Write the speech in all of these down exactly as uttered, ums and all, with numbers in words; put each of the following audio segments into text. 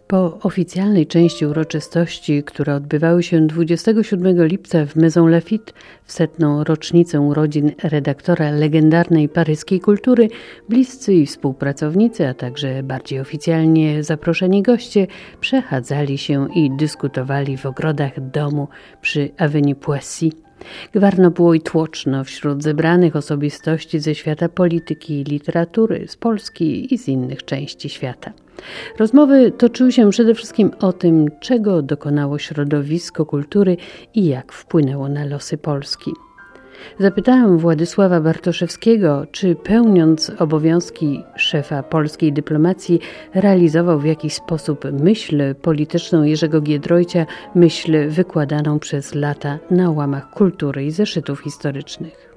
Po oficjalnej części uroczystości, które odbywały się dwudziestego siódmego lipca w Maison Lafitte w setną rocznicę urodzin redaktora legendarnej paryskiej kultury, bliscy i współpracownicy, a także bardziej oficjalnie zaproszeni goście przechadzali się i dyskutowali w ogrodach domu przy Avenue Poissy. Gwarno było i tłoczno wśród zebranych osobistości ze świata polityki i literatury, z Polski i z innych części świata. Rozmowy toczyły się przede wszystkim o tym, czego dokonało środowisko kultury i jak wpłynęło na losy Polski. Zapytałam Władysława Bartoszewskiego, czy pełniąc obowiązki szefa polskiej dyplomacji realizował w jakiś sposób myśl polityczną Jerzego Giedroycia, myśl wykładaną przez lata na łamach kultury i zeszytów historycznych.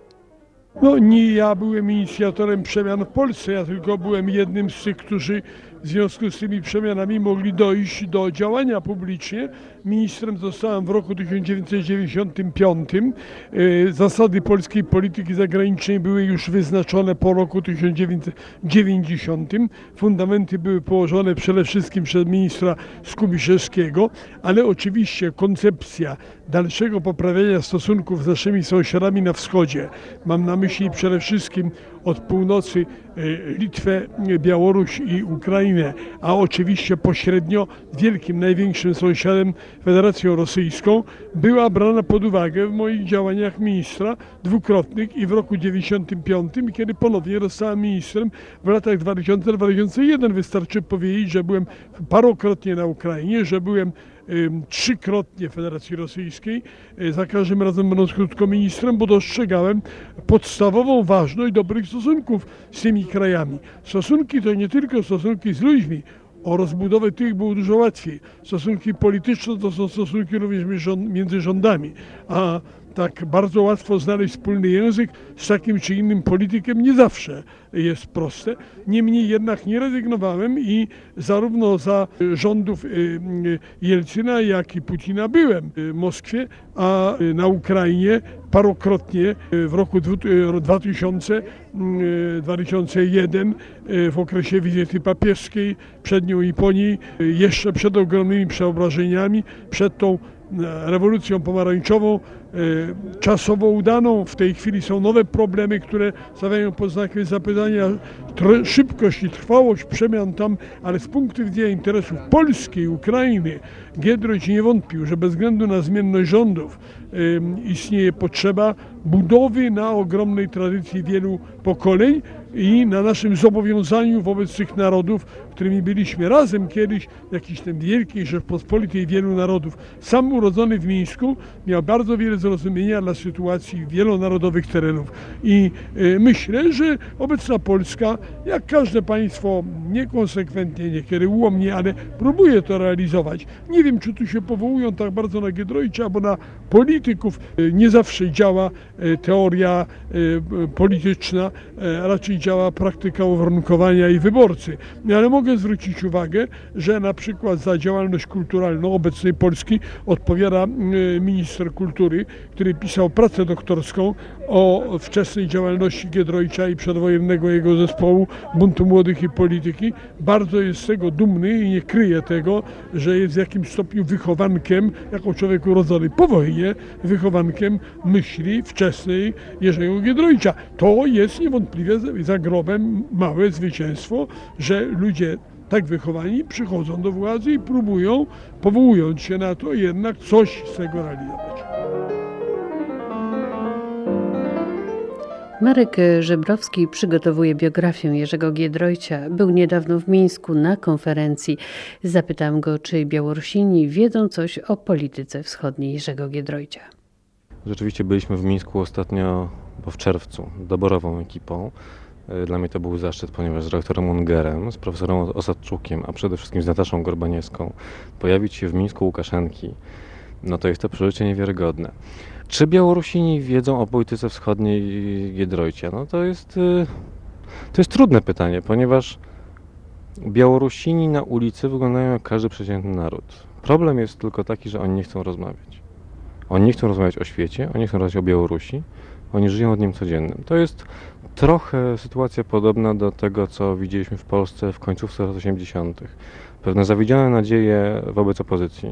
No nie ja byłem inicjatorem przemian w Polsce, ja tylko byłem jednym z tych, którzy w związku z tymi przemianami mogli dojść do działania publicznie. Ministrem zostałem w roku tysiąc dziewięćset dziewięćdziesiątym piątym. Zasady polskiej polityki zagranicznej były już wyznaczone po roku tysiąc dziewięćset dziewięćdziesiątym. Fundamenty były położone przede wszystkim przez ministra Skubiszewskiego, ale oczywiście koncepcja dalszego poprawiania stosunków z naszymi sąsiadami na wschodzie, mam na myśli przede wszystkim od północy Litwę, Białoruś i Ukrainę, a oczywiście pośrednio wielkim, największym sąsiadem Federacją Rosyjską, była brana pod uwagę w moich działaniach ministra dwukrotnych i w roku dziewięćdziesiątym piątym, kiedy ponownie zostałem ministrem w latach dwa tysiące do dwa tysiące pierwszego. Wystarczy powiedzieć, że byłem parokrotnie na Ukrainie, że byłem trzykrotnie w Federacji Rosyjskiej, za każdym razem będąc krótko ministrem, bo dostrzegałem podstawową ważność dobrych stosunków z tymi krajami. Stosunki to nie tylko stosunki z ludźmi, o rozbudowę tych było dużo łatwiej. Stosunki polityczne to są stosunki również między rządami, a tak bardzo łatwo znaleźć wspólny język z takim czy innym politykiem nie zawsze jest proste. Niemniej jednak nie rezygnowałem i zarówno za rządów Jelcyna, jak i Putina byłem w Moskwie, a na Ukrainie parokrotnie w roku dwa tysiące do dwa tysiące pierwszego w okresie wizyty papieskiej, przed nią i po niej, jeszcze przed ogromnymi przeobrażeniami, przed tą rewolucją pomarańczową, czasowo udaną. W tej chwili są nowe problemy, które stawiają pod znakiem zapytania szybkość i trwałość przemian tam, ale z punktu widzenia interesów Polski i Ukrainy Giedroyć nie wątpił, że bez względu na zmienność rządów istnieje potrzeba budowy na ogromnej tradycji wielu pokoleń i na naszym zobowiązaniu wobec tych narodów, którymi byliśmy razem kiedyś, jakiś ten wielkiej Rzeczpospolitej wielu narodów. Sam urodzony w Mińsku miał bardzo wiele zrozumienia dla sytuacji wielonarodowych terenów i y, myślę, że obecna Polska, jak każde państwo, niekonsekwentnie, niekiedy ułomnie, ale próbuje to realizować. Nie wiem, czy tu się powołują tak bardzo na Giedroycia, albo na polityków. Y, nie zawsze działa y, teoria y, polityczna, y, raczej działa praktyka uwarunkowania i wyborcy. Ale mogę zwrócić uwagę, że na przykład za działalność kulturalną obecnej Polski odpowiada minister kultury, który pisał pracę doktorską o wczesnej działalności Giedroycia i przedwojennego jego zespołu Buntu Młodych i Polityki. Bardzo jest z tego dumny i nie kryje tego, że jest w jakimś stopniu wychowankiem, jako człowiek urodzony po wojnie, wychowankiem myśli wczesnej Jerzego Giedroycia. To jest niewątpliwie za grobem małe zwycięstwo, że ludzie tak wychowani przychodzą do władzy i próbują, powołując się na to, jednak coś z tego realizować. Marek Żebrowski przygotowuje biografię Jerzego Giedroycia. Był niedawno w Mińsku na konferencji. Zapytałem go, czy Białorusini wiedzą coś o polityce wschodniej Jerzego Giedroycia. Rzeczywiście byliśmy w Mińsku ostatnio, bo w czerwcu, doborową ekipą. Dla mnie to był zaszczyt, ponieważ z rektorem Ungerem, z profesorem Osadczukiem, a przede wszystkim z Nataszą Gorbaniewską pojawić się w Mińsku Łukaszenki, no to jest to przeżycie niewiarygodne. Czy Białorusini wiedzą o polityce wschodniej Giedroycia? No to jest, to jest trudne pytanie, ponieważ Białorusini na ulicy wyglądają jak każdy przeciętny naród. Problem jest tylko taki, że oni nie chcą rozmawiać. Oni nie chcą rozmawiać o świecie, oni nie chcą rozmawiać o Białorusi, Oni żyją dniem codziennym. To jest trochę sytuacja podobna do tego, co widzieliśmy w Polsce w końcówce lat osiemdziesiątych. Pewne zawiedzione nadzieje wobec opozycji.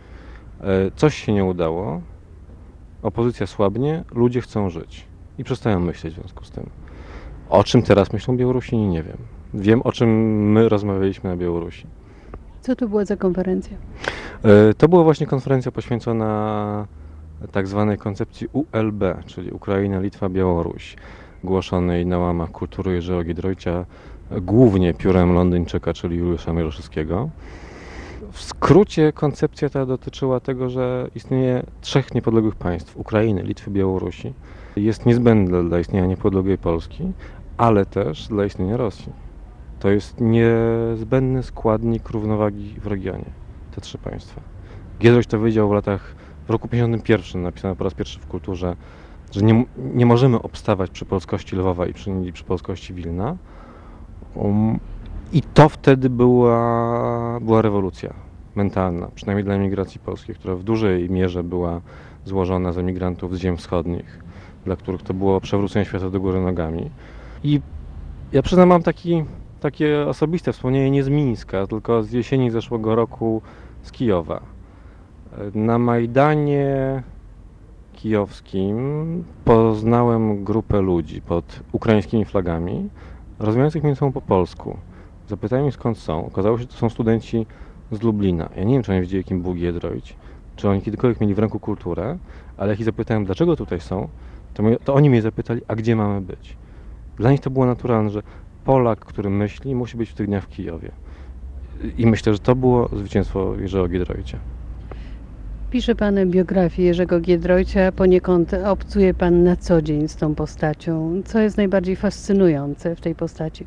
Coś się nie udało, opozycja słabnie, ludzie chcą żyć i przestają myśleć w związku z tym. O czym teraz myślą Białorusini, nie wiem. Wiem, o czym my rozmawialiśmy na Białorusi. Co to była za konferencja? To była właśnie konferencja poświęcona tak zwanej koncepcji U L B, czyli Ukraina, Litwa, Białoruś, głoszonej na łamach kultury Jerzego Giedroycia, głównie piórem Londyńczyka, czyli Juliusza Mieroszewskiego. W skrócie koncepcja ta dotyczyła tego, że istnieje trzech niepodległych państw, Ukrainy, Litwy, Białorusi. Jest niezbędne dla istnienia niepodległej Polski, ale też dla istnienia Rosji. To jest niezbędny składnik równowagi w regionie, te trzy państwa. Giedroyć to wiedział w latach, w roku pięćdziesiątym pierwszym, napisano po raz pierwszy w Kulturze, że nie, nie możemy obstawać przy polskości Lwowa i przy, przy polskości Wilna. Um, I to wtedy była, była rewolucja mentalna, przynajmniej dla emigracji polskiej, która w dużej mierze była złożona z emigrantów z ziem wschodnich, dla których to było przewrócenie świata do góry nogami. I ja przyznam, mam taki, takie osobiste wspomnienie nie z Mińska, tylko z jesieni zeszłego roku z Kijowa. Na Majdanie kijowskim poznałem grupę ludzi pod ukraińskimi flagami, rozmawiających między sobą po polsku. Zapytałem ich, skąd są. Okazało się, że to są studenci z Lublina. Ja nie wiem, czy oni wiedzieli, kim był Giedroyć, czy oni kiedykolwiek mieli w ręku kulturę, ale jak ich zapytałem, dlaczego tutaj są, to, my, to oni mnie zapytali, a gdzie mamy być? Dla nich to było naturalne, że Polak, który myśli, musi być w tych dniach w Kijowie. I myślę, że to było zwycięstwo Jerzego Giedroycia. Pisze pan biografię Jerzego Giedroycia, poniekąd obcuje pan na co dzień z tą postacią. Co jest najbardziej fascynujące w tej postaci?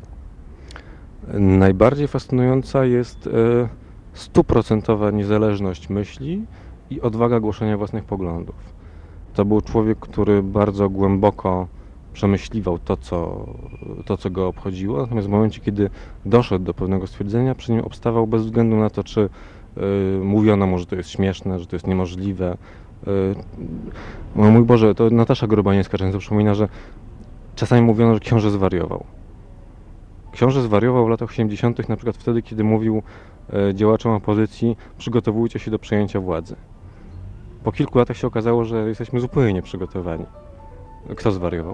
Najbardziej fascynująca jest stuprocentowa niezależność myśli i odwaga głoszenia własnych poglądów. To był człowiek, który bardzo głęboko przemyśliwał to co, to, co go obchodziło, natomiast w momencie, kiedy doszedł do pewnego stwierdzenia, przy nim obstawał bez względu na to, czy y, mówiono mu, że to jest śmieszne, że to jest niemożliwe. Y, no mój Boże, to Natasza Gorobaniewska często przypomina, że czasami mówiono, że książę zwariował. Książę zwariował w latach osiemdziesiątych, na przykład wtedy, kiedy mówił y, działaczom opozycji, przygotowujcie się do przejęcia władzy. Po kilku latach się okazało, że jesteśmy zupełnie nieprzygotowani. Kto zwariował?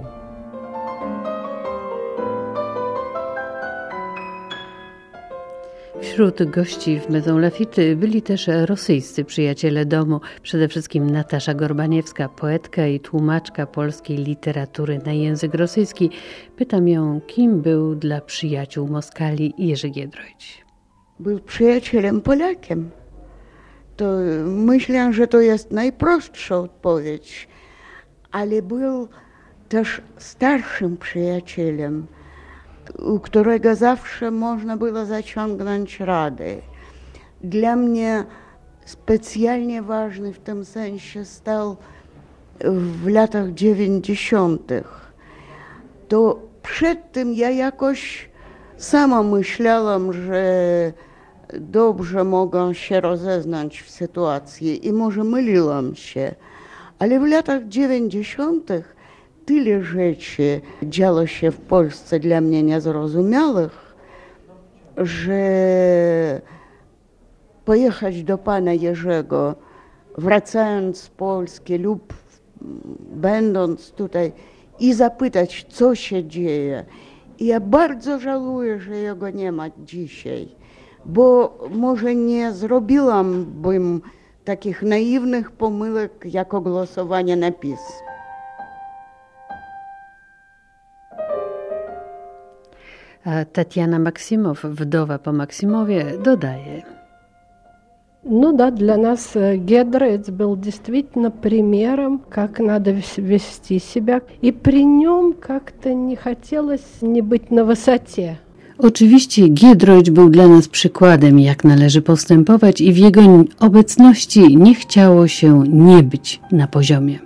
Wśród gości w Maison Lafitte byli też rosyjscy przyjaciele domu, przede wszystkim Natasza Gorbaniewska, poetka i tłumaczka polskiej literatury na język rosyjski. Pytam ją, kim był dla przyjaciół Moskali Jerzy Giedroyć. Był przyjacielem Polakiem. To myślę, że to jest najprostsza odpowiedź, ale był też starszym przyjacielem, u którego zawsze można było zaciągnąć radę. Dla mnie specjalnie ważny w tym sensie stał w latach dziewięćdziesiątych. To przed tym ja jakoś sama myślałam, że dobrze mogą się rozeznać w sytuacji i może myliłam się, ale w latach dziewięćdziesiątych tyle rzeczy działo się w Polsce dla mnie niezrozumiałych, że pojechać do pana Jerzego, wracając z Polski lub będąc tutaj i zapytać, co się dzieje. I ja bardzo żałuję, że jego nie ma dzisiaj, bo może nie zrobiłam bym takich naiwnych pomyłek, jak głosowanie na PiS. A Tatiana Maksimow, wdowa po Maksimowie, dodaje. Ну да, для нас Гедройц был действительно примером, как надо вести себя. И при нем как-то не хотелось не быть на высоте. Oczywiście Giedroyć był dla nas przykładem, jak należy postępować i w jego obecności nie chciało się nie być na poziomie.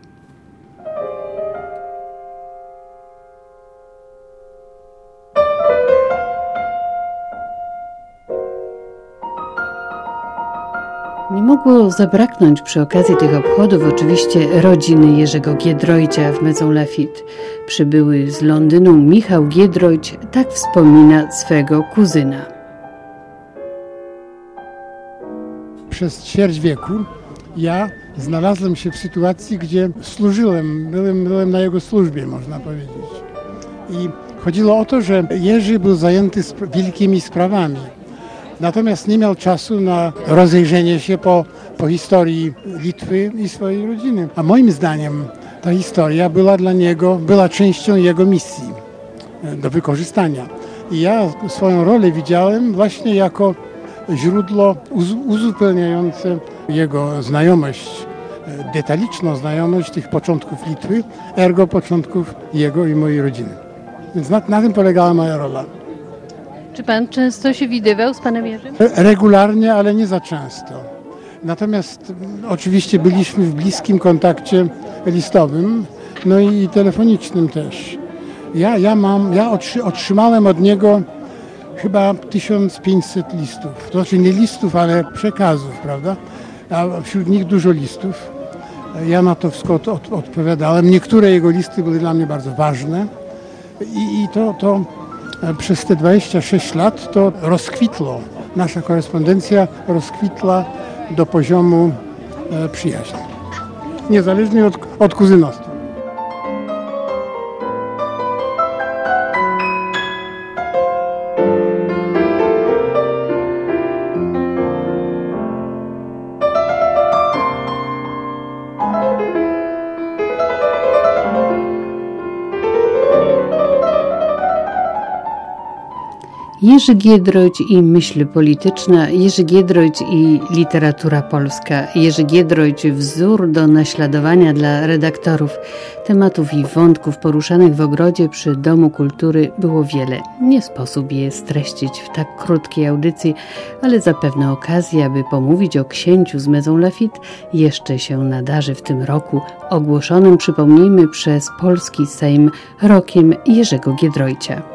Nie mogło zabraknąć przy okazji tych obchodów oczywiście rodziny Jerzego Giedroycia w Maison Lafitte. Przybyły z Londynu Michał Giedroyć tak wspomina swego kuzyna. Przez ćwierć wieku ja znalazłem się w sytuacji, gdzie służyłem, byłem, byłem na jego służbie, można powiedzieć. I chodziło o to, że Jerzy był zajęty sp- wielkimi sprawami. Natomiast nie miał czasu na rozejrzenie się po, po historii Litwy i swojej rodziny. A moim zdaniem ta historia była dla niego, była częścią jego misji do wykorzystania. I ja swoją rolę widziałem właśnie jako źródło uzupełniające jego znajomość, detaliczną znajomość tych początków Litwy, ergo początków jego i mojej rodziny. Więc na, na tym polegała moja rola. Czy pan często się widywał z panem Jerzym? Regularnie, ale nie za często. Natomiast oczywiście byliśmy w bliskim kontakcie listowym, no i telefonicznym też. Ja, ja, mam, ja otrzymałem od niego chyba tysiąc pięćset listów. To znaczy nie listów, ale przekazów, prawda? A wśród nich dużo listów. Ja na to wszystko od, od, odpowiadałem. Niektóre jego listy były dla mnie bardzo ważne. I, i to, to przez te dwadzieścia sześć lat to rozkwitło. Nasza korespondencja rozkwitła do poziomu e, przyjaźni. Niezależnie od, od kuzynostwa. Jerzy Giedroyć i myśl polityczna, Jerzy Giedroyć i literatura polska, Jerzy Giedroyć wzór do naśladowania dla redaktorów. Tematów i wątków poruszanych w ogrodzie przy Domu Kultury było wiele. Nie sposób je streścić w tak krótkiej audycji, ale zapewne okazja, by pomówić o księciu z Maison Lafitte jeszcze się nadarzy w tym roku, ogłoszonym, przypomnijmy, przez polski Sejm rokiem Jerzego Giedroycia.